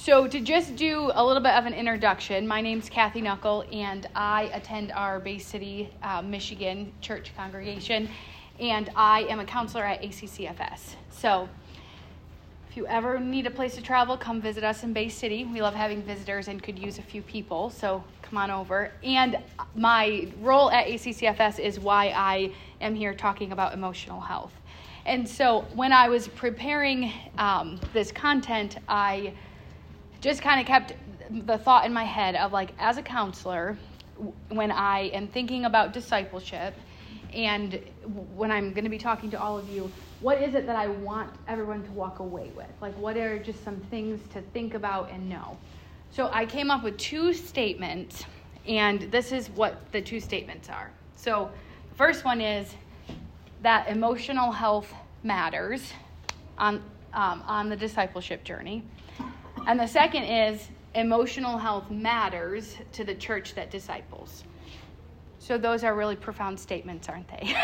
So to just do a little bit of an introduction, my name's Kathy Knuckle, and I attend our Bay City, Michigan church congregation, and I am a counselor at ACCFS. So if you ever need a place to travel, come visit us in Bay City. We love having visitors and could use a few people, so come on over. And my role at ACCFS is why I am here talking about emotional health. And so when I was preparing this content, I just kind of kept the thought in my head of, like, as a counselor, when I am thinking about discipleship and when I'm going to be talking to all of you, what is it that I want everyone to walk away with? Like, what are just some things to think about and know? So I came up with two statements, and this is what the two statements are. So the first one is that emotional health matters on the discipleship journey. And the second is emotional health matters to the church that disciples. So those are really profound statements, aren't they?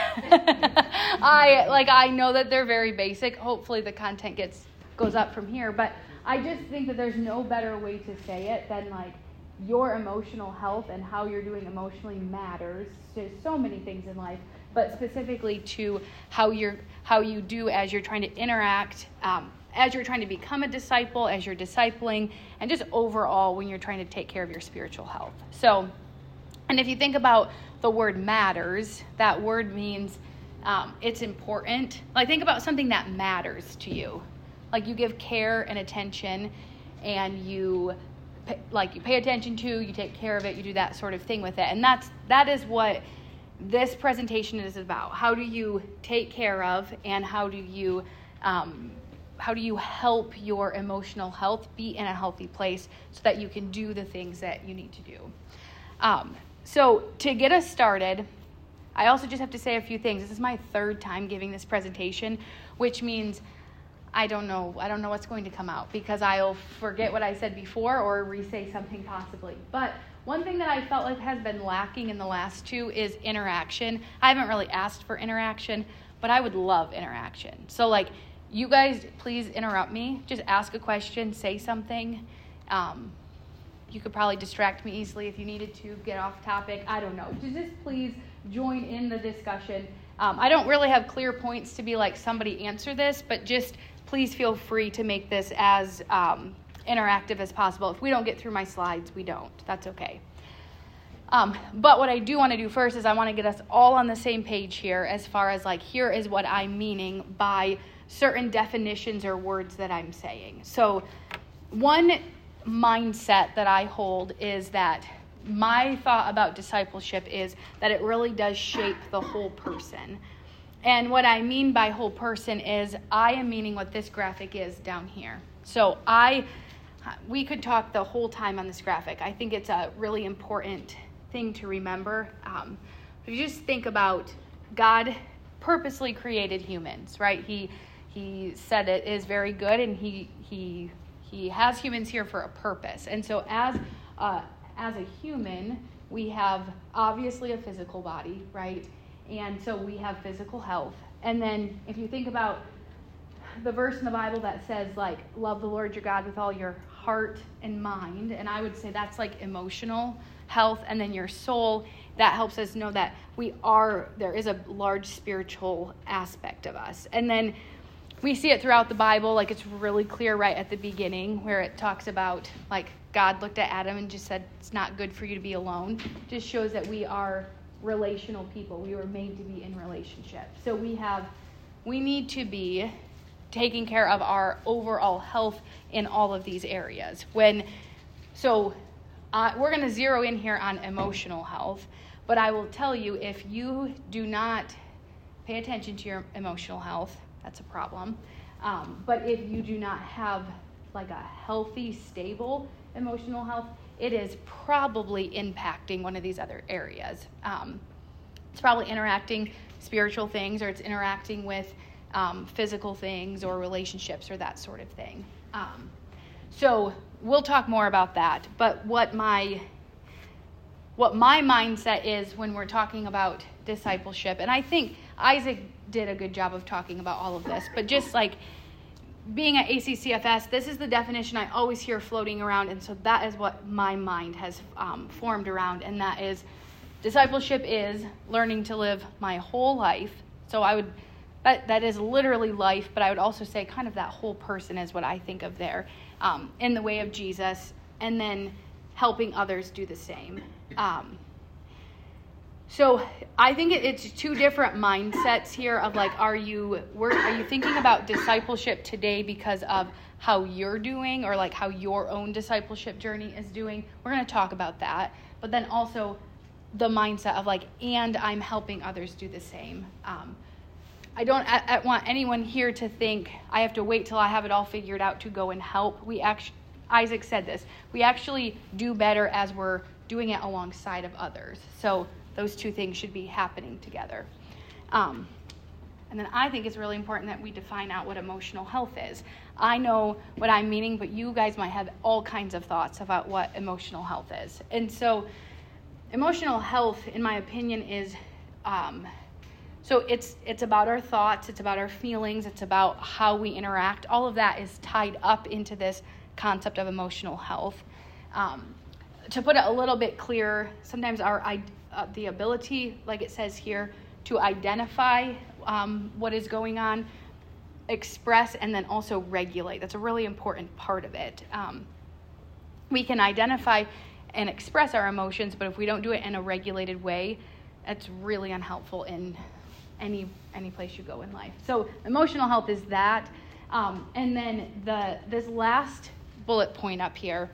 I know that they're very basic. Hopefully the content goes up from here, but I just think that there's no better way to say it than, like, your emotional health and how you're doing emotionally matters to so many things in life, but specifically to how you do as you're trying to interact, as you're trying to become a disciple, as you're discipling, and just overall when you're trying to take care of your spiritual health. So, and if you think about the word matters, that word means it's important. Like, think about something that matters to you. Like, you give care and attention, and you pay attention to, you take care of it, you do that sort of thing with it. And that is what this presentation is about. How do you take care of, and how do you help your emotional health be in a healthy place so that you can do the things that you need to do? So to get us started, I also just have to say a few things. This is my third time giving this presentation, which means I don't know what's going to come out, because I'll forget what I said before or re-say something possibly. But one thing that I felt like has been lacking in the last two is interaction. I haven't really asked for interaction, but I would love interaction. So, like, you guys, please interrupt me. Just ask a question, say something. You could probably distract me easily if you needed to, get off topic. I don't know. Just please join in the discussion. I don't really have clear points to be like, somebody answer this, but just please feel free to make this as interactive as possible. If we don't get through my slides, we don't. That's okay. But what I do want to do first is I want to get us all on the same page here as far as, like, here is what I'm meaning by certain definitions or words that I'm saying. So one mindset that I hold is that my thought about discipleship is that it really does shape the whole person. And what I mean by whole person is I am meaning what this graphic is down here. So we could talk the whole time on this graphic. I think it's a really important thing to remember. If you just think about God purposely created humans, right? He said it is very good, and he has humans here for a purpose. And so as a human, we have obviously a physical body, right? And so we have physical health. And then if you think about the verse in the Bible that says, like, love the Lord your God with all your heart and mind, and I would say that's like emotional health, and then your soul, that helps us know that there is a large spiritual aspect of us. And then we see it throughout the Bible. Like, it's really clear right at the beginning where it talks about, like, God looked at Adam and just said, it's not good for you to be alone. It just shows that we are relational people. We were made to be in relationship. So we need to be taking care of our overall health in all of these areas. We're going to zero in here on emotional health, but I will tell you, if you do not pay attention to your emotional health, that's a problem. But if you do not have, like, a healthy, stable emotional health, it is probably impacting one of these other areas. It's probably interacting spiritual things, or it's interacting with physical things or relationships or that sort of thing. So we'll talk more about that. But what my mindset is when we're talking about discipleship, and I think Isaac did a good job of talking about all of this, but just like being at ACCFS, this is the definition I always hear floating around, and so that is what my mind has formed around, and that is discipleship is learning to live my whole life. So that is literally life, but I would also say kind of that whole person is what I think of there, in the way of Jesus, and then helping others do the same. So I think it's two different mindsets here of like, are you thinking about discipleship today because of how you're doing, or like how your own discipleship journey is doing? We're going to talk about that, but then also the mindset of like, and I'm helping others do the same. I don't want anyone here to think I have to wait till I have it all figured out to go and help. Isaac said this, we actually do better as we're doing it alongside of others. So those two things should be happening together. And then I think it's really important that we define out what emotional health is. I know what I'm meaning, but you guys might have all kinds of thoughts about what emotional health is. And so emotional health, in my opinion, is so it's about our thoughts, it's about our feelings, it's about how we interact. All of that is tied up into this concept of emotional health. To put it a little bit clearer, sometimes the ability, like it says here, to identify what is going on, express, and then also regulate. That's a really important part of it. We can identify and express our emotions, but if we don't do it in a regulated way, that's really unhelpful in any place you go in life. So emotional health is that. And then this last bullet point up here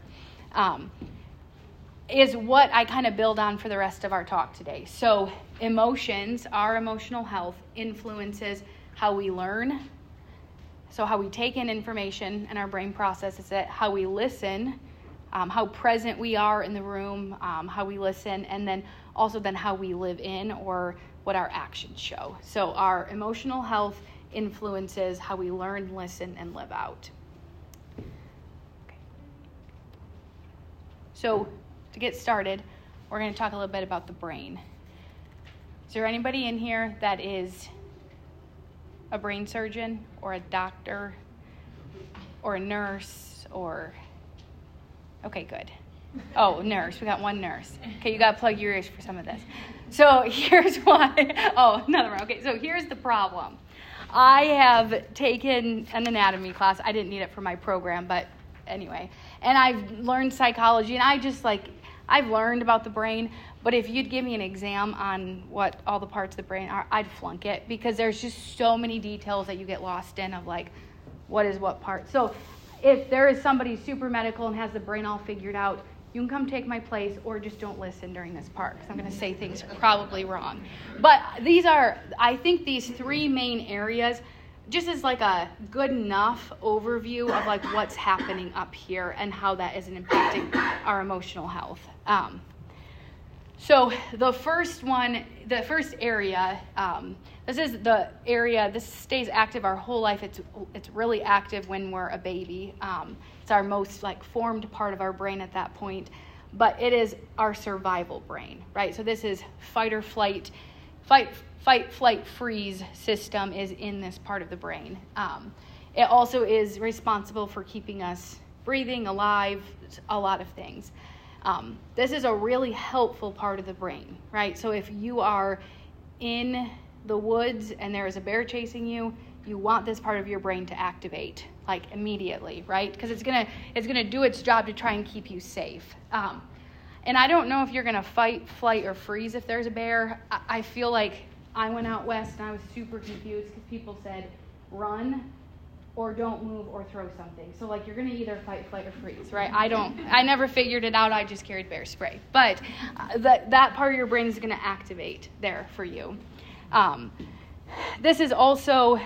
is what I kind of build on for the rest of our talk today. So emotions, our emotional health, influences how we learn, so how we take in information and our brain processes it, how we listen, how present we are in the room, how we listen, and then also then how we live in, or what our actions show. So our emotional health influences how we learn, listen, and live out. Okay. So to get started, we're going to talk a little bit about the brain. Is there anybody in here that is a brain surgeon or a doctor or a nurse or... Okay, good. Oh, nurse. We got one nurse. Okay, you got to plug your ears for some of this. So here's why. Oh, another one. Okay, so here's the problem. I have taken an anatomy class. I didn't need it for my program, but anyway. And I've learned psychology, and I've learned about the brain, but if you'd give me an exam on what all the parts of the brain are, I'd flunk it, because there's just so many details that you get lost in of like, what is what part. So if there is somebody super medical and has the brain all figured out, you can come take my place, or just don't listen during this part, because I'm going to say things probably wrong. But I think these three main areas, just as like a good enough overview of like what's happening up here and how that is impacting our emotional health. So the first area, this is the area, this stays active our whole life. It's really active when we're a baby. It's our most like formed part of our brain at that point, but it is our survival brain, right? So this is fight or flight, flight, freeze system is in this part of the brain. It also is responsible for keeping us breathing, alive, a lot of things. This is a really helpful part of the brain, right? So if you are in the woods and there is a bear chasing you, you want this part of your brain to activate like immediately, right? Because it's gonna do its job to try and keep you safe. And I don't know if you're gonna fight, flight, or freeze if there's a bear. I feel like I went out west and I was super confused because people said run or don't move or throw something. So like you're gonna either fight, flight, or freeze, right? I never figured it out. I just carried bear spray. But that part of your brain is gonna activate there for you. This is also,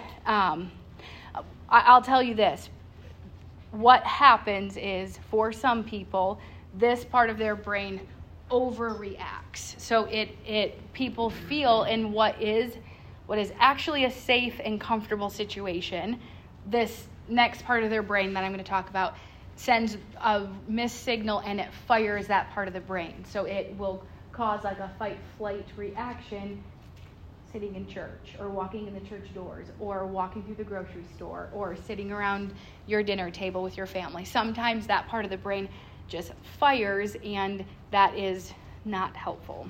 I'll tell you this. What happens is, for some people, this part of their brain overreacts. So people feel in what is actually a safe and comfortable situation, this next part of their brain that I'm going to talk about sends a missed signal and it fires that part of the brain. So it will cause like a fight-flight reaction, sitting in church, or walking in the church doors, or walking through the grocery store, or sitting around your dinner table with your family. Sometimes that part of the brain just fires, and that is not helpful.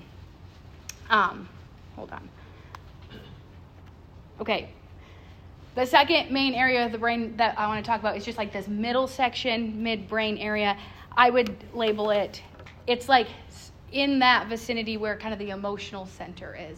Hold on. Okay. The second main area of the brain that I want to talk about is just like this middle section, midbrain area. I would label it, it's like in that vicinity where kind of the emotional center is.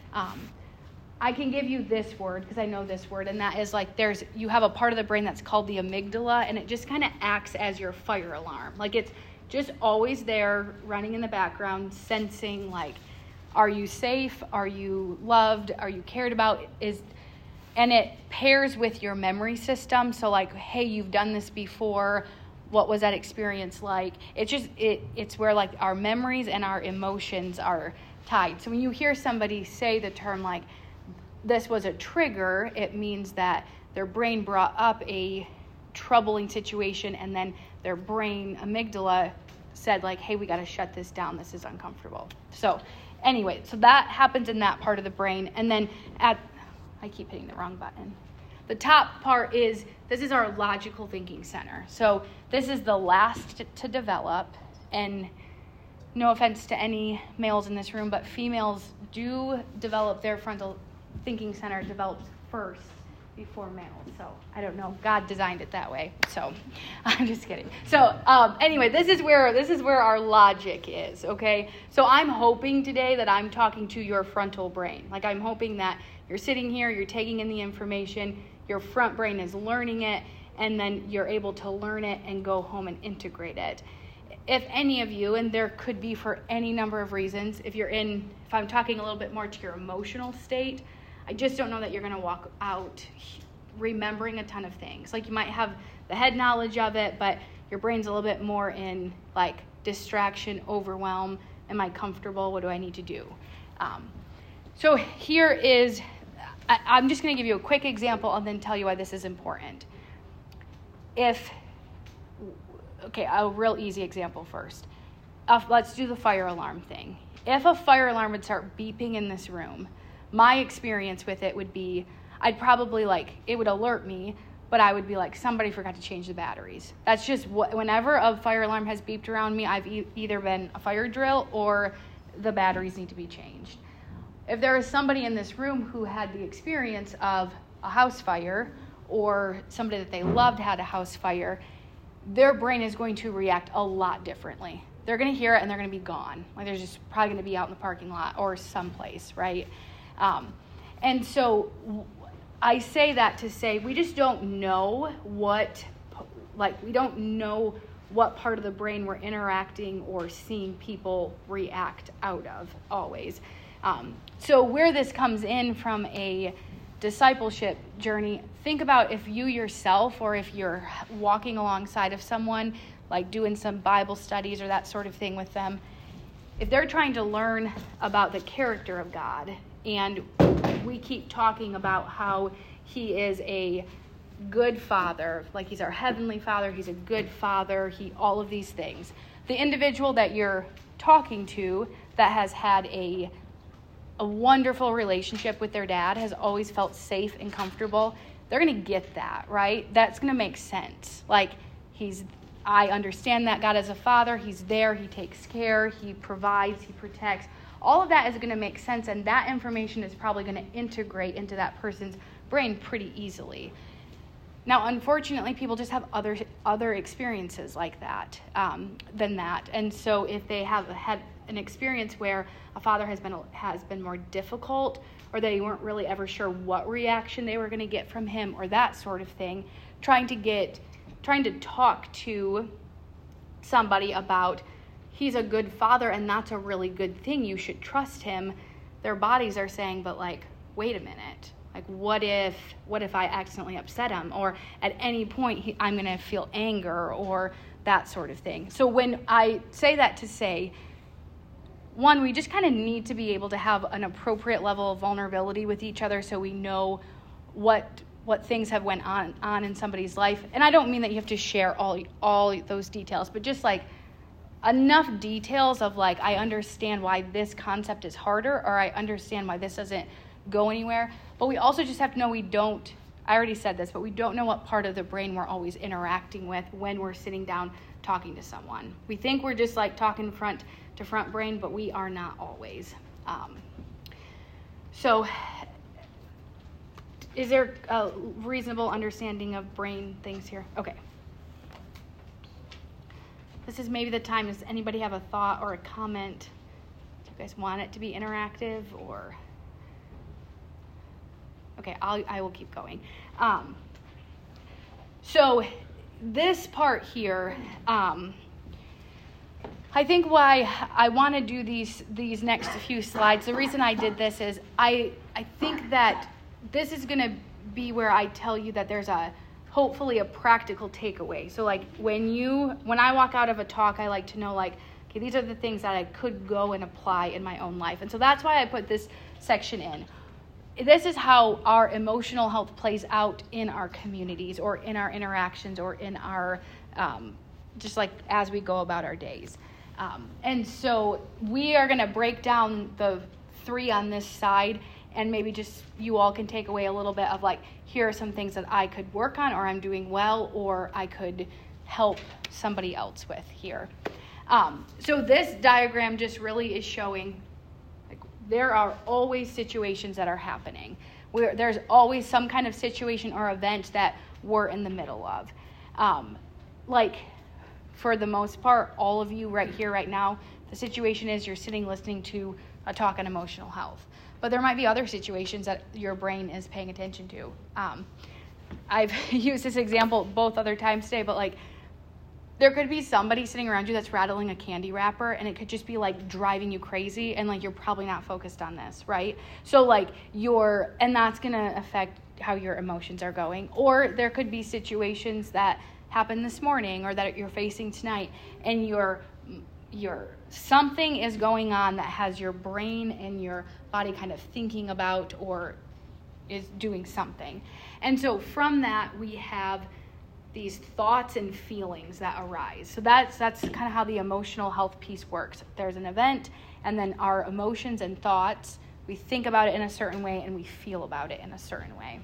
I can give you this word because I know this word, and that is like you have a part of the brain that's called the amygdala, and it just kind of acts as your fire alarm. Like it's just always there, running in the background, sensing like, are you safe? Are you loved? Are you cared about? And it pairs with your memory system. So like, hey, you've done this before. What was that experience like? It's where like our memories and our emotions are tied. So when you hear somebody say the term like, this was a trigger, it means that their brain brought up a troubling situation, and then their brain amygdala said like, hey, we got to shut this down. This is uncomfortable. So anyway, so that happens in that part of the brain. And then I keep hitting the wrong button. The top part this is our logical thinking center. So this is the last to develop, and no offense to any males in this room, but females do develop their frontal thinking center develops first before males. So I don't know. God designed it that way. So I'm just kidding. So anyway, this is where our logic is. Okay. So I'm hoping today that I'm talking to your frontal brain. Like I'm hoping that you're sitting here, you're taking in the information, your front brain is learning it, and then you're able to learn it and go home and integrate it. If any of you, and there could be for any number of reasons, if I'm talking a little bit more to your emotional state, I just don't know that you're going to walk out remembering a ton of things. Like you might have the head knowledge of it, but your brain's a little bit more in like distraction, overwhelm. Am I comfortable? What do I need to do? So here is, I'm just going to give you a quick example and then tell you why this is important. A real easy example first. Let's do the fire alarm thing. If a fire alarm would start beeping in this room, my experience with it would be, I'd probably it would alert me, but I would be like, somebody forgot to change the batteries. That's just whenever a fire alarm has beeped around me, I've either been a fire drill or the batteries need to be changed. If there is somebody in this room who had the experience of a house fire, or somebody that they loved had a house fire, their brain is going to react a lot differently. They're going to hear it and they're going to be gone. Like they're just probably going to be out in the parking lot or someplace, right? And so I say that to say we just don't know what part of the brain we're interacting or seeing people react out of always. So where this comes in from a discipleship journey, think about if you yourself or if you're walking alongside of someone, like doing some Bible studies or that sort of thing with them, if they're trying to learn about the character of God, and we keep talking about how he is a good father, like he's our heavenly father, he's a good father, all of these things. The individual that you're talking to that has had a wonderful relationship with their dad, has always felt safe and comfortable, they're going to get that, right? That's going to make sense. Like I understand that God is a father, he's there, he takes care, he provides, he protects. All of that is going to make sense, and that information is probably going to integrate into that person's brain pretty easily. Now, unfortunately, people just have other experiences like that than that. And so if they have had an experience where a father has been more difficult, or they weren't really ever sure what reaction they were going to get from him, or that sort of thing, trying to talk to somebody about he's a good father and that's a really good thing, you should trust him, their bodies are saying, but wait a minute. What if I accidentally upset him, or at any point I'm going to feel anger, or that sort of thing. So when I say that to say, one, we just kind of need to be able to have an appropriate level of vulnerability with each other so we know what things have went on in somebody's life. And I don't mean that you have to share all those details, but just enough details of I understand why this concept is harder, or I understand why this doesn't go anywhere. But we also just have to know I already said this, but we don't know what part of the brain we're always interacting with when we're sitting down talking to someone. We think we're just like talking front to front brain, but we are not always. So is there a reasonable understanding of brain things here? Okay. This is maybe the time. Does anybody have a thought or a comment? Do you guys want it to be interactive or? Okay, I will keep going. So this part here, I think why I want to do these next few slides, the reason I did this is I think that this is going to be where I tell you that there's hopefully a practical takeaway. So like when I walk out of a talk, I like to know like, okay, these are the things that I could go and apply in my own life. And so that's why I put this section in. This is how our emotional health plays out in our communities or in our interactions or in our, just like as we go about our days. And so we are going to break down the 3 on this side, and maybe just you all can take away a little bit of like, here are some things that I could work on or I'm doing well or I could help somebody else with here. So this diagram just really is showing there are always situations that are happening. There's always some kind of situation or event that we're in the middle of. Like, for the most part, all of you right here, right now, the situation is you're sitting listening to a talk on emotional health. But there might be other situations that your brain is paying attention to. I've used this example both other times today, but like, there could be somebody sitting around you that's rattling a candy wrapper, and it could just be like driving you crazy, and like you're probably not focused on this, right? So like and that's gonna affect how your emotions are going. Or there could be situations that happen this morning or that you're facing tonight, and your something is going on that has your brain and your body kind of thinking about or is doing something. And so from that we have these thoughts and feelings that arise. So that's kind of how the emotional health piece works. There's an event, and then our emotions and thoughts, we think about it in a certain way and we feel about it in a certain way.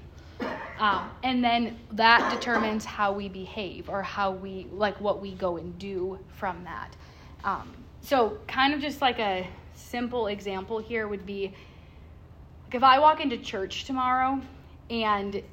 And then that determines how we behave or what we go and do from that. So kind of just like a simple example here would be, if I walk into church tomorrow and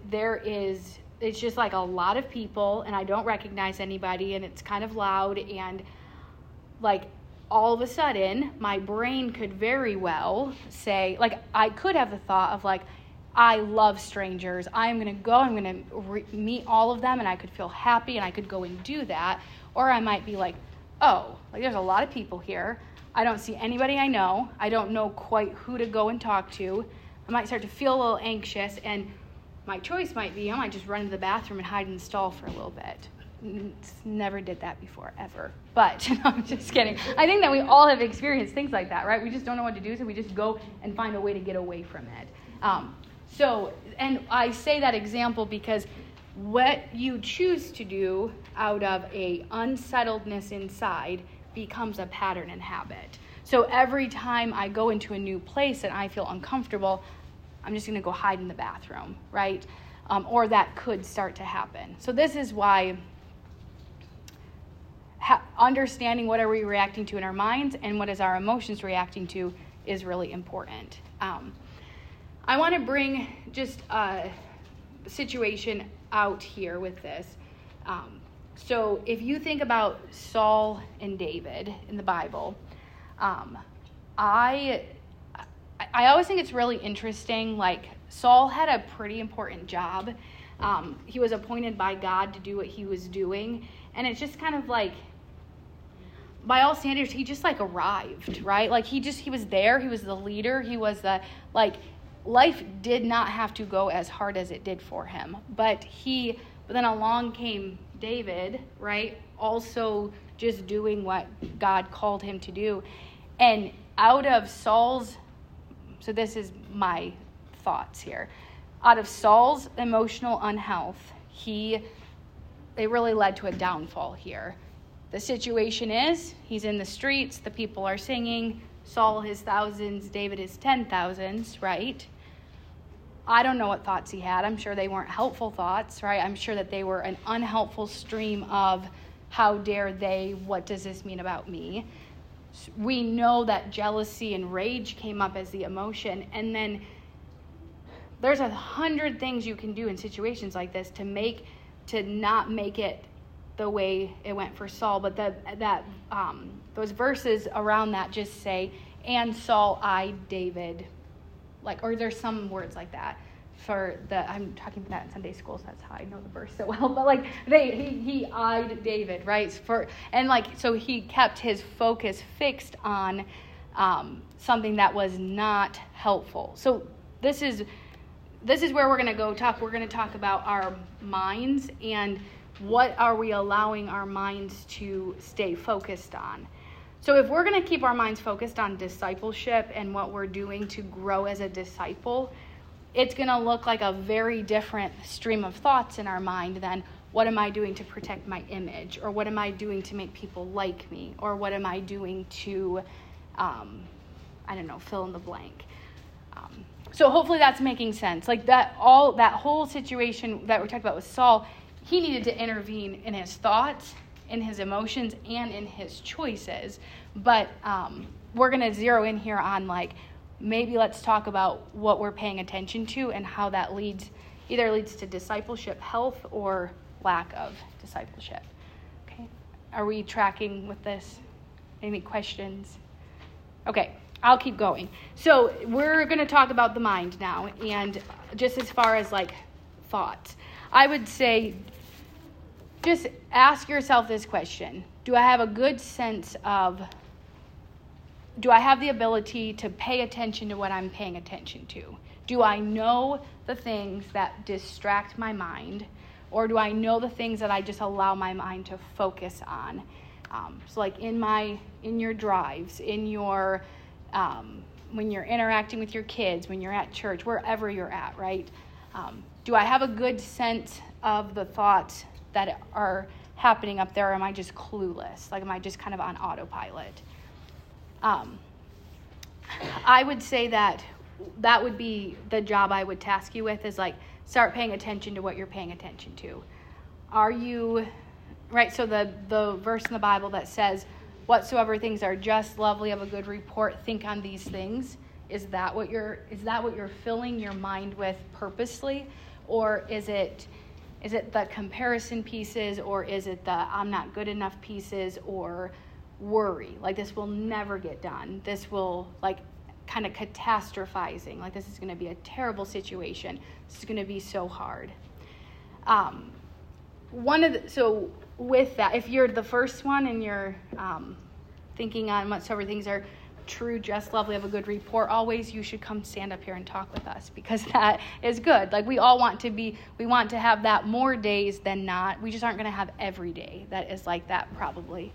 it's just like a lot of people and I don't recognize anybody and it's kind of loud, and like all of a sudden my brain could very well say, like I could have the thought of like, I love strangers. I'm going to meet all of them, and I could feel happy and I could go and do that. Or I might be like, oh, like there's a lot of people here. I don't see anybody I know. I don't know quite who to go and talk to. I might start to feel a little anxious, and my choice might be I might just run to the bathroom and hide in the stall for a little bit. Never did that before, ever. But I'm just kidding. I think that we all have experienced things like that, right? We just don't know what to do, so we just go and find a way to get away from it. And I say that example because what you choose to do out of a unsettledness inside becomes a pattern and habit. So every time I go into a new place and I feel uncomfortable, I'm just going to go hide in the bathroom, right? Or that could start to happen. So this is why understanding what are we reacting to in our minds and what is our emotions reacting to is really important. I want to bring just a situation out here with this. So if you think about Saul and David in the Bible, I always think it's really interesting. Like, Saul had a pretty important job. He was appointed by God to do what he was doing. And it's just kind of like, by all standards, he just like arrived, right? Like he was there. He was the leader. He was life did not have to go as hard as it did for him. But then along came David, right? Also just doing what God called him to do. And out of Saul's, so this is my thoughts here. Out of Saul's emotional unhealth, it really led to a downfall here. The situation is, he's in the streets, the people are singing, Saul his thousands, David his 10,000s, right? I don't know what thoughts he had. I'm sure they weren't helpful thoughts, right? I'm sure that they were an unhelpful stream of how dare they, what does this mean about me? We know that jealousy and rage came up as the emotion, and then there's 100 things you can do in situations like this to not make it the way it went for Saul, but those verses around that just say, and Saul eyed David, or there's some words like that. I'm talking about that in Sunday school, so that's how I know the verse so well. But he eyed David, right? So he kept his focus fixed on something that was not helpful. So this is where we're going to go talk. We're going to talk about our minds and what are we allowing our minds to stay focused on. So if we're going to keep our minds focused on discipleship and what we're doing to grow as a disciple, it's going to look like a very different stream of thoughts in our mind than what am I doing to protect my image, or what am I doing to make people like me, or what am I doing to, fill in the blank. So hopefully that's making sense. That whole situation that we talked about with Saul, he needed to intervene in his thoughts, in his emotions, and in his choices. But we're going to zero in here on maybe let's talk about what we're paying attention to and how that either leads to discipleship health or lack of discipleship. Okay, are we tracking with this? Any questions? Okay, I'll keep going. So we're going to talk about the mind now, and just as far as thoughts, I would say just ask yourself this question: do I have a good sense of? Do I have the ability to pay attention to what I'm paying attention to? Do I know the things that distract my mind, or do I know the things that I just allow my mind to focus on? So in your drives, in your when you're interacting with your kids, when you're at church, wherever you're at, right? Do I have a good sense of the thoughts that are happening up there, or am I just clueless? Am I just kind of on autopilot? I would say that would be the job I would task you with, is start paying attention to what you're paying attention to. Are you, right? So the verse in the Bible that says, whatsoever things are just, lovely, of a good report, think on these things. Is that what you're filling your mind with purposely? Or is it the comparison pieces, or is it the I'm not good enough pieces, or worry, this will never get done, this will kind of catastrophizing, this is going to be a terrible situation, this is going to be so hard. So with that, if you're the first one and you're thinking on whatsoever things are true, just, lovely, of a good report always, you should come stand up here and talk with us, because that is good. We all want to have that more days than not. We just aren't going to have every day that is like that, probably.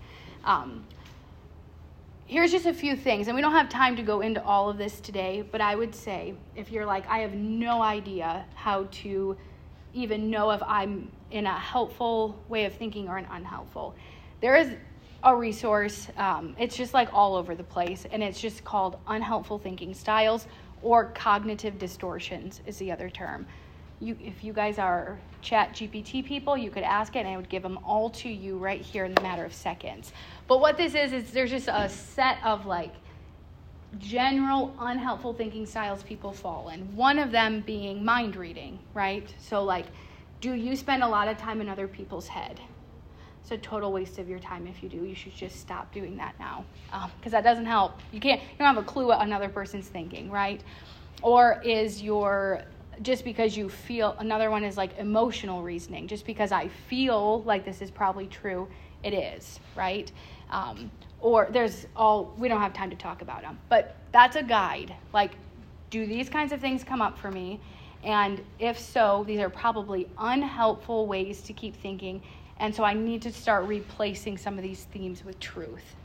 Here's just a few things, and we don't have time to go into all of this today, but I would say, if you're I have no idea how to even know if I'm in a helpful way of thinking or an unhelpful, there is a resource. It's just all over the place, and it's just called Unhelpful Thinking Styles, or Cognitive Distortions is the other term. If you guys are ChatGPT people, you could ask it, and it would give them all to you right here in the matter of seconds. But what this is there's just a set of general unhelpful thinking styles people fall in. One of them being mind reading, right? So do you spend a lot of time in other people's head? It's a total waste of your time if you do. You should just stop doing that now, because that doesn't help. You don't have a clue what another person's thinking, right? Or is just because you feel, another one is emotional reasoning. Just because I feel this is probably true, it is, right? Or we don't have time to talk about them, but that's a guide. Do these kinds of things come up for me? And if so, these are probably unhelpful ways to keep thinking. And so I need to start replacing some of these themes with truth.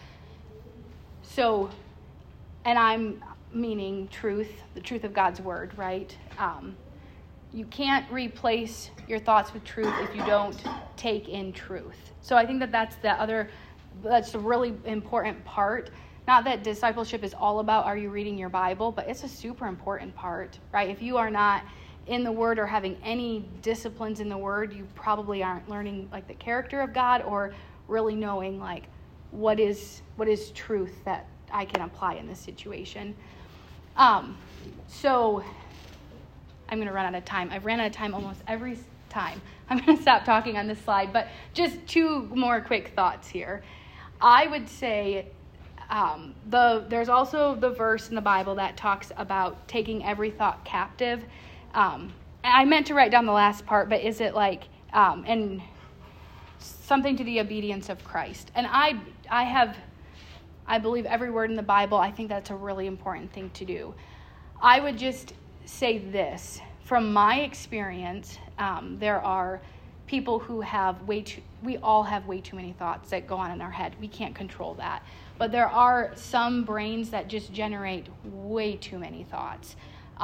So, and I'm meaning truth, the truth of God's word, right? You can't replace your thoughts with truth if you don't take in truth. So I think that's the really important part, Not that discipleship is all about, are you reading your Bible? But it's a super important part, right? If you are not in the Word or having any disciplines in the Word, you probably aren't learning like the character of God or really knowing like what is truth that I can apply in this situation. So I'm going to run out of time. I've ran out of time almost every time. I'm going to stop talking on this slide, but just two more quick thoughts here. I would say there's also the verse in the Bible that talks about taking every thought captive. I meant to write down the last part, but is it like, and something to the obedience of Christ. And I believe every word in the Bible. I think that's a really important thing to do. I would just say this. From my experience, there are people who have we all have way too many thoughts that go on in our head. We can't control that. But there are some brains that just generate way too many thoughts.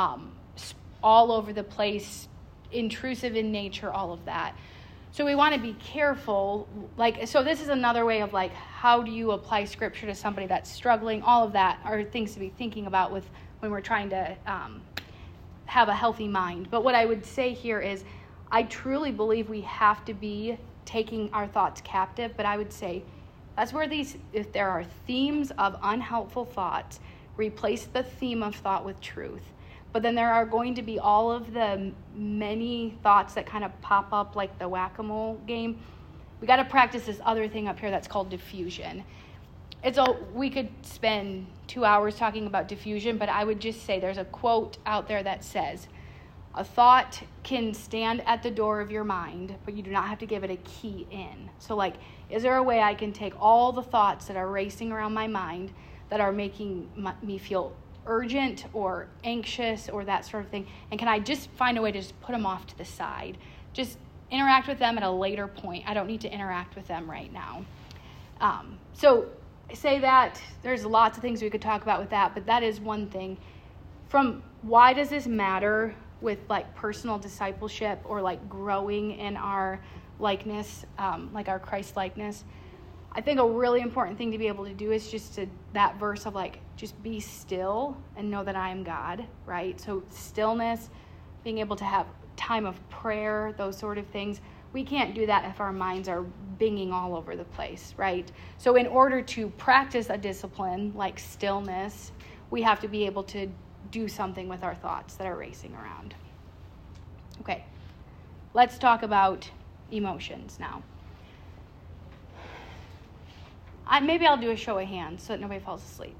All over the place, intrusive in nature, all of that. So we want to be careful. So this is another way of how do you apply scripture to somebody that's struggling? All of that are things to be thinking about when we're trying to have a healthy mind. But what I would say here is I truly believe we have to be taking our thoughts captive. But I would say that's where if there are themes of unhelpful thoughts, replace the theme of thought with truth. But then there are going to be all of the many thoughts that kind of pop up like the whack-a-mole game. We got to practice this other thing up here that's called diffusion. We could spend 2 hours talking about diffusion, but I would just say there's a quote out there that says, a thought can stand at the door of your mind, but you do not have to give it a key in. So is there a way I can take all the thoughts that are racing around my mind that are making me feel urgent or anxious or that sort of thing, and can I just find a way to just put them off to the side, just interact with them at a later point? I don't need to interact with them right now. So I say that there's lots of things we could talk about with that, but that is one thing. From why does this matter with personal discipleship or growing in our likeness, our Christ likeness? I think a really important thing to be able to do is that verse of just be still and know that I am God, right? So stillness, being able to have time of prayer, those sort of things. We can't do that if our minds are binging all over the place, right? So in order to practice a discipline like stillness, we have to be able to do something with our thoughts that are racing around. Okay, let's talk about emotions now. Maybe I'll do a show of hands so that nobody falls asleep.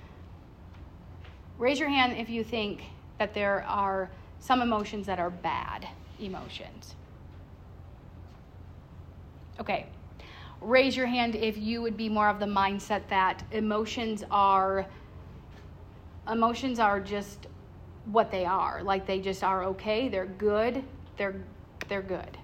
Raise your hand if you think that there are some emotions that are bad emotions. Okay. Raise your hand if you would be more of the mindset that emotions are just what they are. They just are okay. They're good. They're good.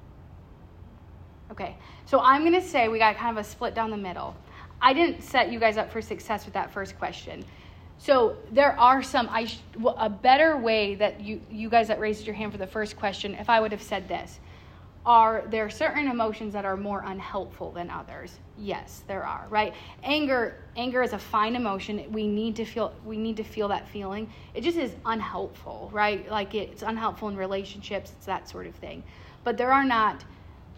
Okay. So I'm going to say we got kind of a split down the middle. I didn't set you guys up for success with that first question. So there are a better way that you guys that raised your hand for the first question, if I would have said this, are there certain emotions that are more unhelpful than others? Yes, there are, right? Anger is a fine emotion. We need to feel that feeling. It just is unhelpful, right? It's unhelpful in relationships, it's that sort of thing. But there are not,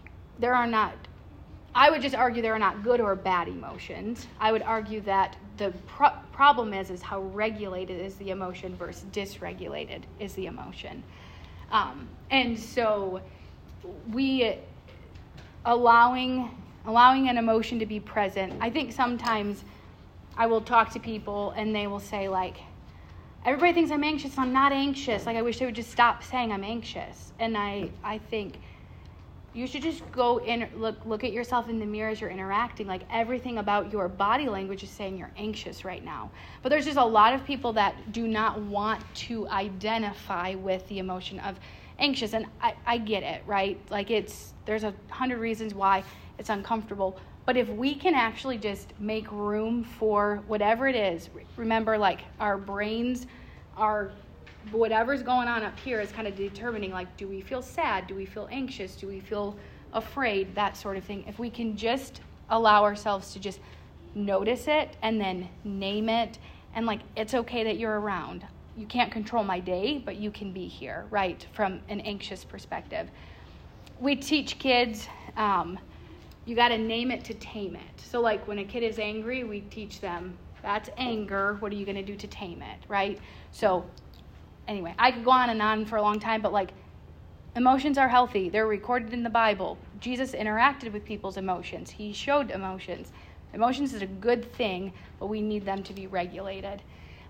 I would just argue there are not good or bad emotions. I would argue that the problem is how regulated is the emotion versus dysregulated is the emotion. And so we allowing an emotion to be present. I think sometimes I will talk to people and they will say everybody thinks I'm anxious. I'm not anxious. I wish they would just stop saying I'm anxious. And I think you should just go in, look at yourself in the mirror as you're interacting. Everything about your body language is saying you're anxious right now. But there's just a lot of people that do not want to identify with the emotion of anxious. And I get it, right? There's 100 reasons why it's uncomfortable. But if we can actually just make room for whatever it is, remember our brains are, whatever's going on up here is kind of determining do we feel sad, do we feel anxious, do we feel afraid, that sort of thing. If we can just allow ourselves to just notice it and then name it. And like, it's okay that you're around. You can't control my day, but you can be here, right? From an anxious perspective. We teach kids, you got to name it to tame it. So like when a kid is angry, we teach them, that's anger. What are you going to do to tame it, right? So anyway, I could go on and on for a long time, but like, emotions are healthy. They're recorded in the Bible. Jesus interacted with people's emotions. He showed emotions. Emotions is a good thing, but we need them to be regulated.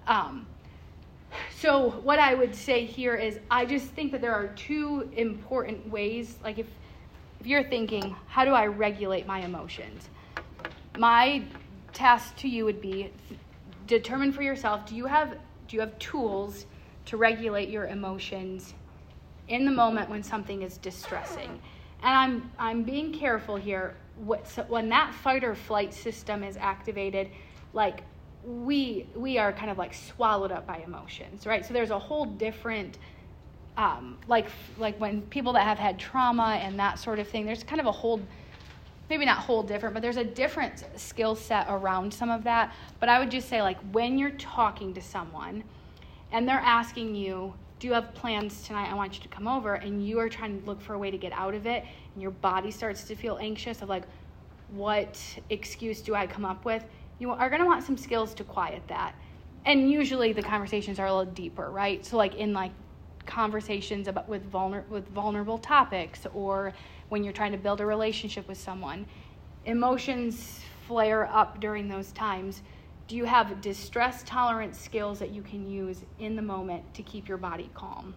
So what I would say here is I just think that there are two important ways. Like if you're thinking, how do I regulate my emotions? My task to you would be determine for yourself, do you have tools to regulate your emotions in the moment when something is distressing? And I'm being careful here. When that fight or flight system is activated, like we are kind of like swallowed up by emotions, right? So there's a whole different, like when people that have had trauma and that sort of thing, there's kind of a whole, maybe not whole different, but there's a different skill set around some of that. But I would just say, like, when you're talking to someone and they're asking you, do you have plans tonight? I want you to come over, and you are trying to look for a way to get out of it, and your body starts to feel anxious of like, what excuse do I come up with? You are going to want some skills to quiet that. And usually the conversations are a little deeper, right? So like in like conversations about with vulnerable topics, or when you're trying to build a relationship with someone, emotions flare up during those times. Do you have distress tolerance skills that you can use in the moment to keep your body calm?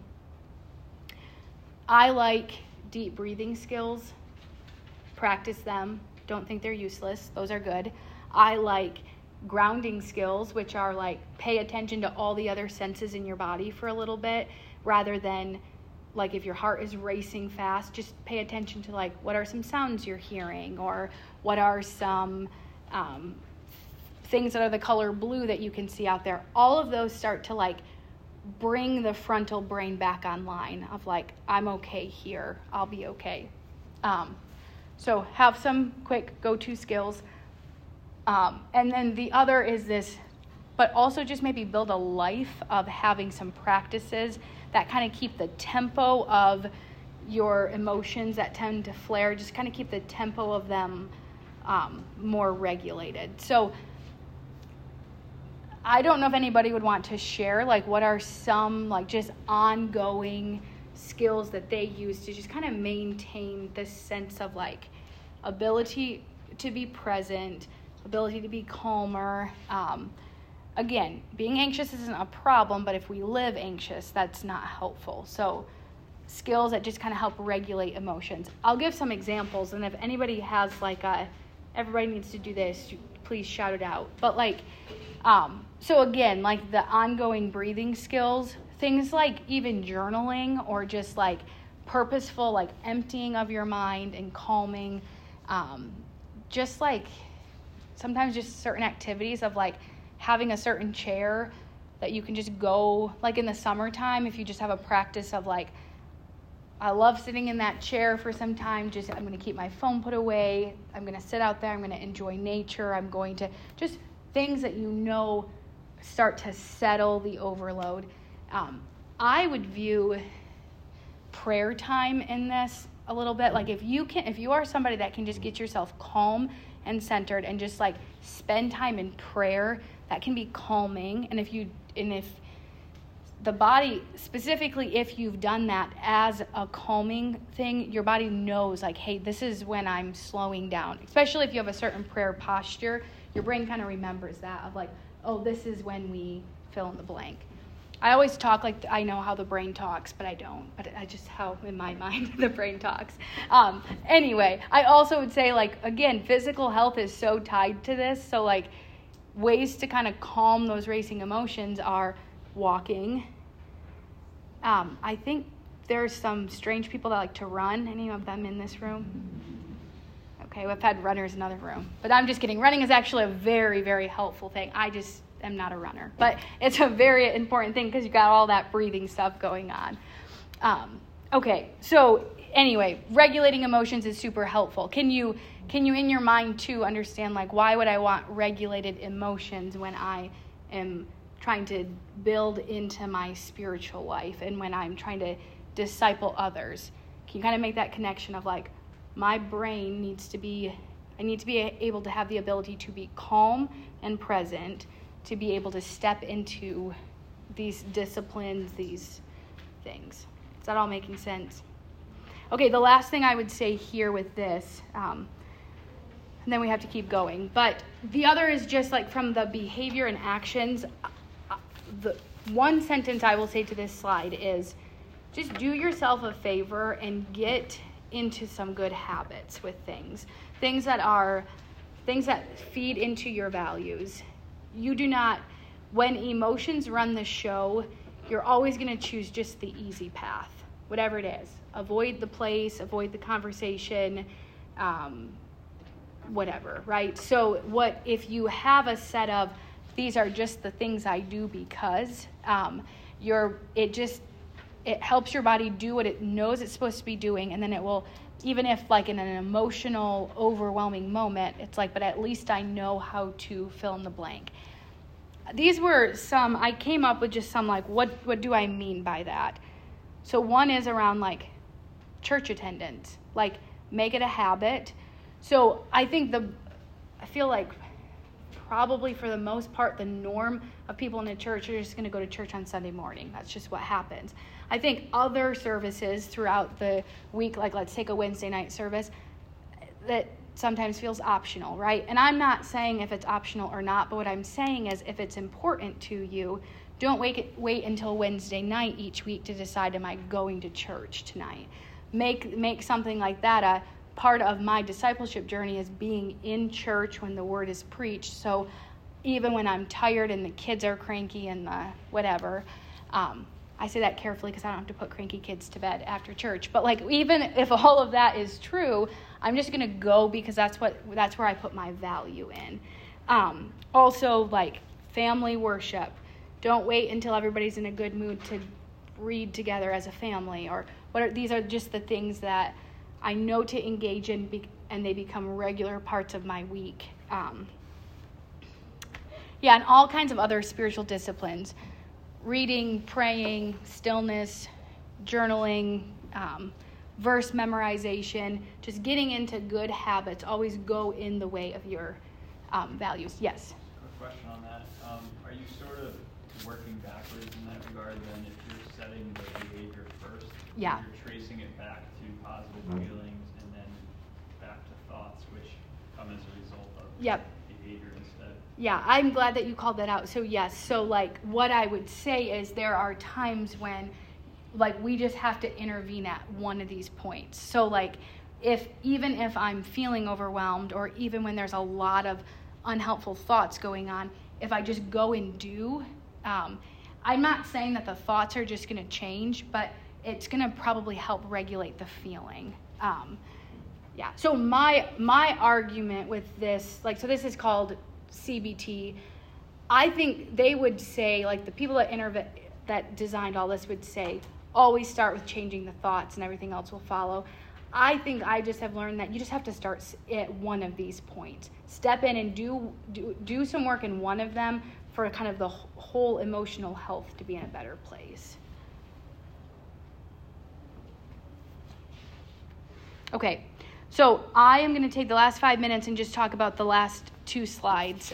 I like deep breathing skills. Practice them. Don't think they're useless. Those are good. I like grounding skills, which are like pay attention to all the other senses in your body for a little bit, rather than like if your heart is racing fast, just pay attention to like what are some sounds you're hearing, or what are some things that are the color blue that you can see out there. All of those start to like bring the frontal brain back online of like, I'm okay here, I'll be okay. So have some quick go-to skills. And then the other is this, but also just maybe build a life of having some practices that kind of keep the tempo of your emotions that tend to flare, just kind of keep the tempo of them more regulated. So I don't know if anybody would want to share, like, what are some, like, just ongoing skills that they use to just kind of maintain this sense of, like, ability to be present, ability to be calmer. Again, being anxious isn't a problem, but if we live anxious, that's not helpful. So skills that just kind of help regulate emotions. I'll give some examples, and if anybody has, like, everybody needs to do this, please shout it out. But, like, so again, like the ongoing breathing skills, things like even journaling or just like purposeful, like emptying of your mind and calming, just like sometimes just certain activities of like having a certain chair that you can just go, like in the summertime, if you just have a practice of like, I love sitting in that chair for some time, just I'm going to keep my phone put away, I'm going to sit out there, I'm going to enjoy nature, I'm going to just things that you know start to settle the overload. I would view prayer time in this a little bit. Like if you are somebody that can just get yourself calm and centered and just like spend time in prayer, that can be calming. And if the body, specifically if you've done that as a calming thing, your body knows like, hey, this is when I'm slowing down. Especially if you have a certain prayer posture, your brain kind of remembers that of like, oh, this is when we fill in the blank. I always talk like I know how the brain talks, but I don't. But I just how in my mind the brain talks. Anyway, I also would say like, again, physical health is so tied to this. So like ways to kind of calm those racing emotions are walking. I think there's some strange people that like to run. Any of them in this room? Okay, we've had runners in another room. But I'm just kidding. Running is actually a very, very helpful thing. I just am not a runner. But it's a very important thing because you got all that breathing stuff going on. Okay, so anyway, regulating emotions is super helpful. Can you in your mind too understand, like, why would I want regulated emotions when I am trying to build into my spiritual life and when I'm trying to disciple others? Can you kind of make that connection of, like, my brain I need to be able to have the ability to be calm and present, to be able to step into these disciplines, these things. Is that all making sense? Okay, the last thing I would say here with this, and then we have to keep going, but the other is just like from the behavior and actions. The one sentence I will say to this slide is, just do yourself a favor and get into some good habits with things that feed into your values. You do not, when emotions run the show, you're always going to choose just the easy path, whatever it is. Avoid the place, avoid the conversation, whatever, right? So what if you have a set of, these are just the things I do because, it helps your body do what it knows it's supposed to be doing, and then it will, even if like in an emotional, overwhelming moment, it's like, but at least I know how to fill in the blank. These were some, I came up with just some, like, what do I mean by that? So one is around, like, church attendance, like, make it a habit. So I feel like probably for the most part, the norm of people in the church are just going to go to church on Sunday morning. That's just what happens. I think other services throughout the week, like let's take a Wednesday night service, that sometimes feels optional, right? And I'm not saying if it's optional or not, but what I'm saying is if it's important to you, don't wait until Wednesday night each week to decide, am I going to church tonight? Make something like that a part of my discipleship journey, is being in church when the word is preached. So even when I'm tired and the kids are cranky and whatever, I say that carefully because I don't have to put cranky kids to bed after church. But like, even if all of that is true, I'm just going to go because that's where I put my value in. Also, like, family worship. Don't wait until everybody's in a good mood to read together as a family, or these are just the things that I know to engage in, and they become regular parts of my week. And all kinds of other spiritual disciplines. Reading, praying, stillness, journaling, verse memorization, just getting into good habits always go in the way of your values. Yes? A question on that. Are you sort of working backwards in that regard then, if you're setting the behavior first? Yeah. You're tracing it back to positive feelings and then back to thoughts, which come as a result of behavior instead. Yeah, I'm glad that you called that out. So yes, so like what I would say is there are times when like we just have to intervene at one of these points. So like even if I'm feeling overwhelmed, or even when there's a lot of unhelpful thoughts going on, if I just go and do, I'm not saying that the thoughts are just going to change, but it's going to probably help regulate the feeling. So my argument with this, like, so this is called CBT. I think they would say, like, the people that designed all this would say, always start with changing the thoughts and everything else will follow. I think I just have learned that you just have to start at one of these points. Step in and do some work in one of them for kind of the whole emotional health to be in a better place. Okay, so I am going to take the last 5 minutes and just talk about the last 2 slides.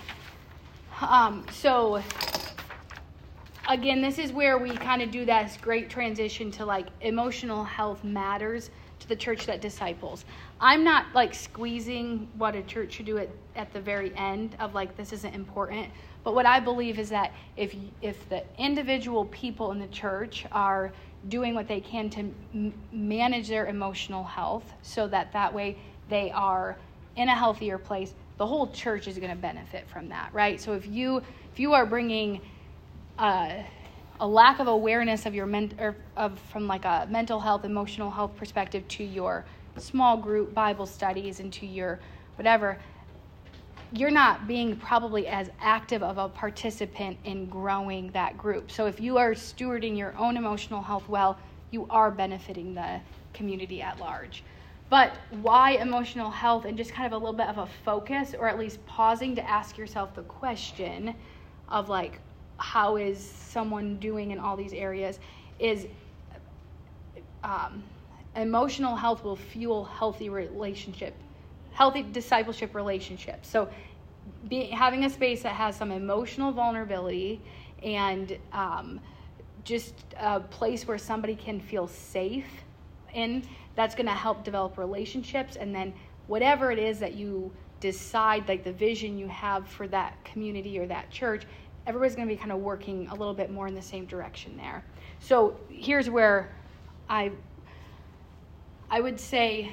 So again, this is where we kind of do this great transition to like emotional health matters to the church that disciples. I'm not like squeezing what a church should do at the very end of like, this isn't important. But what I believe is that if the individual people in the church are doing what they can to manage their emotional health so that way they are in a healthier place, the whole church is going to benefit from that, right? So if you are bringing a lack of awareness of your from like a mental health, emotional health perspective to your small group Bible studies and to your whatever, you're not being probably as active of a participant in growing that group. So if you are stewarding your own emotional health well, you are benefiting community at large. But why emotional health, and just kind of a little bit of a focus, or at least pausing to ask yourself the question of like, how is someone doing in all these areas, is emotional health will fuel healthy discipleship relationships. So having a space that has some emotional vulnerability and just a place where somebody can feel safe in, that's going to help develop relationships. And then whatever it is that you decide, like the vision you have for that community or that church, everybody's going to be kind of working a little bit more in the same direction there. So here's where I would say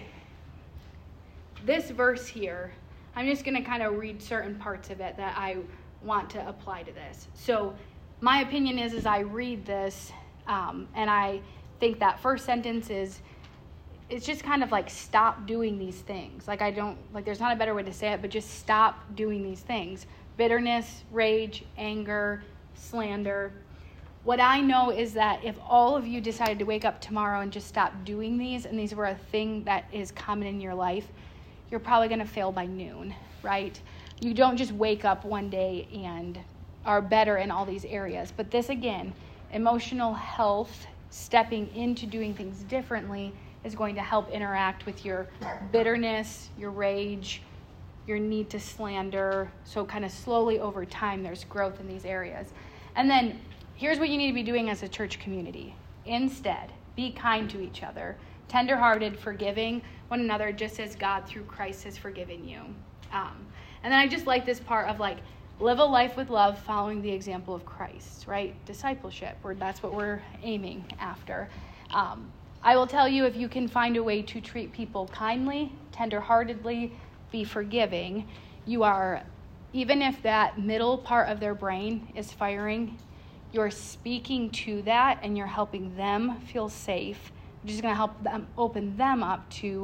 this verse here, I'm just going to kind of read certain parts of it that I want to apply to this. So my opinion is, as I read this, and I think that first sentence it's just kind of like, stop doing these things. Like, there's not a better way to say it, but just stop doing these things. Bitterness, rage, anger, slander. What I know is that if all of you decided to wake up tomorrow and just stop doing these, and these were a thing that is common in your life, you're probably going to fail by noon, right? You don't just wake up one day and are better in all these areas. But this, again, emotional health, stepping into doing things differently, is going to help interact with your bitterness, your rage, your need to slander. So kind of slowly over time, there's growth in these areas. And then here's what you need to be doing as a church community. Instead, be kind to each other, tenderhearted, forgiving one another, just as God through Christ has forgiven you. And then I just like this part of like, live a life with love, following the example of Christ, right? Discipleship, that's what we're aiming after. I will tell you, if you can find a way to treat people kindly, tenderheartedly, be forgiving, you are, even if that middle part of their brain is firing, you're speaking to that and you're helping them feel safe, which is going to help them open them up to,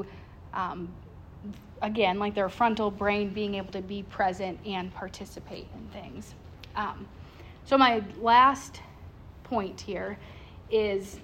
again, like their frontal brain being able to be present and participate in things. So my last point here is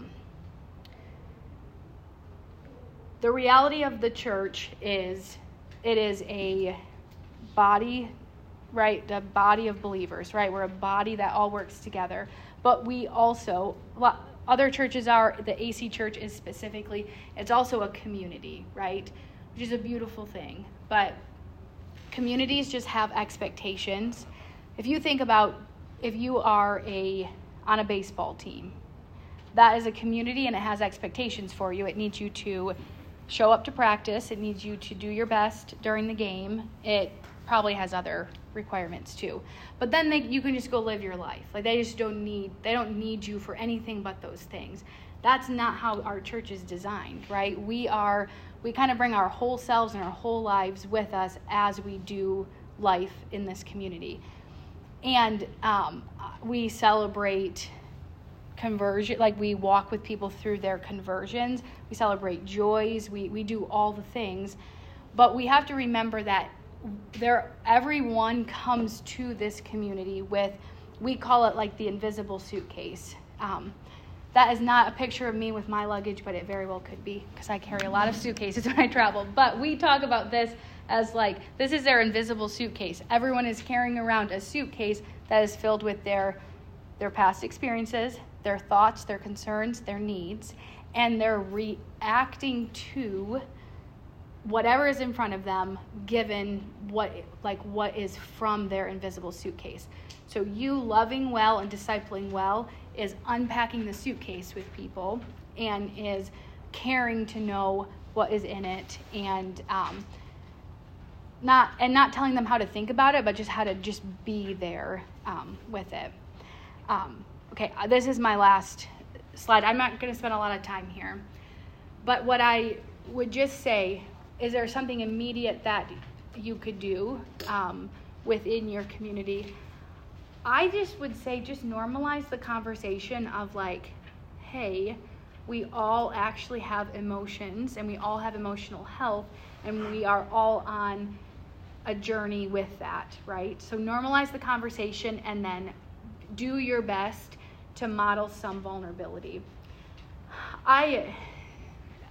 the reality of the church is it is a body, right? The body of believers, right? We're a body that all works together. But we also, other churches are, the AC Church is specifically, it's also a community, right? Which is a beautiful thing. But communities just have expectations. If you think about, if you are on a baseball team, that is a community and it has expectations for you. It needs you to show up to practice. It needs you to do your best during the game. It probably has other requirements too. But then you can just go live your life. Like they don't need you for anything but those things. That's not how our church is designed, right? We kind of bring our whole selves and our whole lives with us as we do life in this community. And we celebrate conversion, like we walk with people through their conversions. We celebrate joys. We do all the things. But we have to remember that everyone comes to this community with, we call it like the invisible suitcase. That is not a picture of me with my luggage, but it very well could be, because I carry a lot of suitcases when I travel. But we talk about this as like, this is their invisible suitcase. Everyone is carrying around a suitcase that is filled with their past experiences, their thoughts, their concerns, their needs, and they're reacting to whatever is in front of them, given what is from their invisible suitcase. So you loving well and discipling well is unpacking the suitcase with people and is caring to know what is in it, and not telling them how to think about it, but just how to just be there with it. Okay, this is my last slide. I'm not going to spend a lot of time here, but what I would just say is, there something immediate that you could do within your community? I just would say, just normalize the conversation of like, hey, we all actually have emotions and we all have emotional health, and we are all on a journey with that, right? So normalize the conversation and then do your best to model some vulnerability.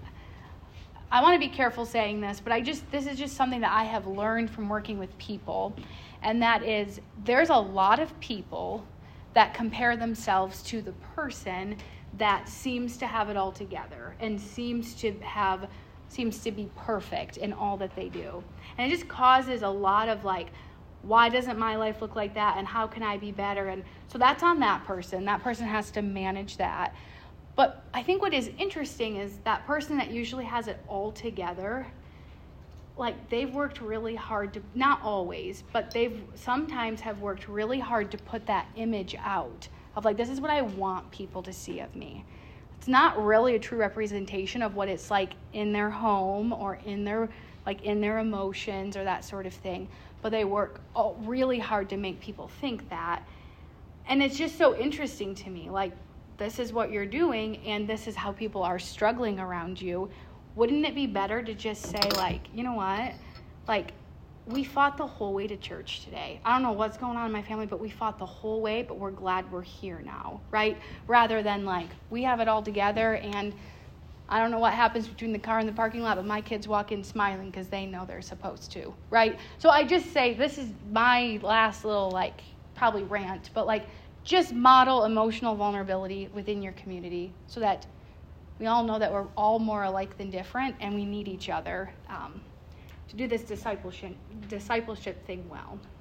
I want to be careful saying this, but this is just something that I have learned from working with people, and that is there's a lot of people that compare themselves to the person that seems to have it all together and seems to be perfect in all that they do. And it just causes a lot of like, why doesn't my life look like that, and how can I be better? And so that's on that person. That person has to manage that. But I think what is interesting is that person that usually has it all together, like they've worked really hard to, not always, but they've sometimes have worked really hard to put that image out of like, this is what I want people to see of me. It's not really a true representation of what it's like in their home or in their emotions or that sort of thing. But they work really hard to make people think that. And it's just so interesting to me. Like, this is what you're doing, and this is how people are struggling around you. Wouldn't it be better to just say, like, you know what? Like, we fought the whole way to church today. I don't know what's going on in my family, but we fought the whole way, but we're glad we're here now, right? Rather than, like, we have it all together, and I don't know what happens between the car and the parking lot, but my kids walk in smiling because they know they're supposed to, right? So I just say, this is my last little, like, probably rant, but, like, just model emotional vulnerability within your community so that we all know that we're all more alike than different, and we need each other to do this discipleship thing well.